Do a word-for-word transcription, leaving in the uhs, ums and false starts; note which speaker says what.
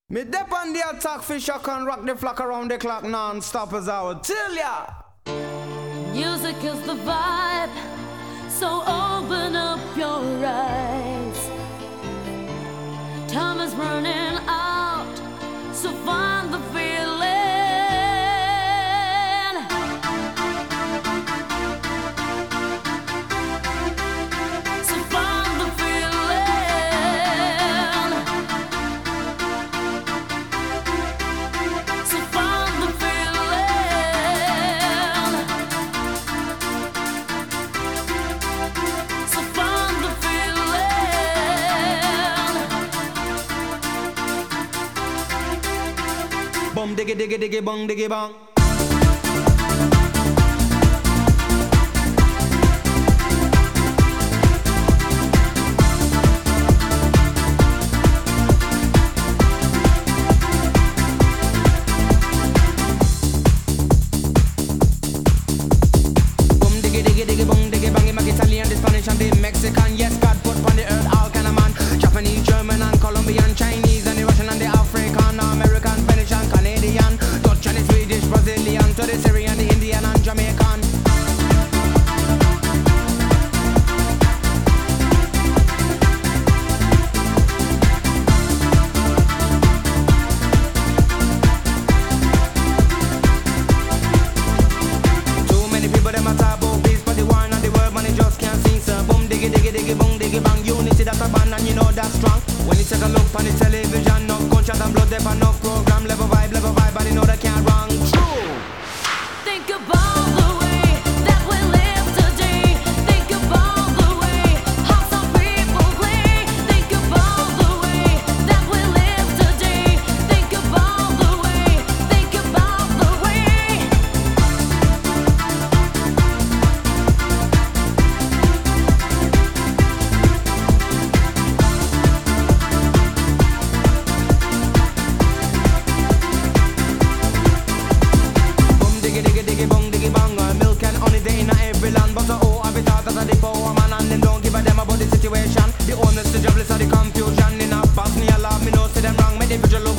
Speaker 1: Me dep on the attack for shock and rock the flock around the clock non-stop as I would tell ya.
Speaker 2: Music is the vibe, so open up your eyes. Time is running out, so find the feeling. So find the feeling. So find the feeling. So find the feeling.
Speaker 1: Bum diggy diggy diggy bong diggy bong. Bum diggy diggy diggy bong diggy bang. Him a Italian, the Spanish and the Mexican. Yes, God put on the earth all kind of man. Japanese, German and Colombian, Chinese and the Russian and the African, American, Venetian, Canadian, Dutch and the Swedish, Brazilian, to the Syrian, the Indian and Jamaican. Too many people them a talk about peace, but the war and the world man they just can't sing. So boom diggy diggy diggy boom diggy bang. Unity that's a band and you know that's strong. When you take a look on the television, no gunshot and blood, there no program, level vibe, level vibe, but you know they can't wrong. True.
Speaker 2: Think about the way that we live today. Think about the way how some people play. Think about the way that we live today. Think about the way. Think about the way.
Speaker 1: Boom diggy diggy diggy bong diggy bang. Uh, Milk and honey they in every land, but the oh have it out as a the power man and them don't give a damn about the situation. The honest, the jobless, or the confusion in a pass me a love me know see them wrong. Me the visual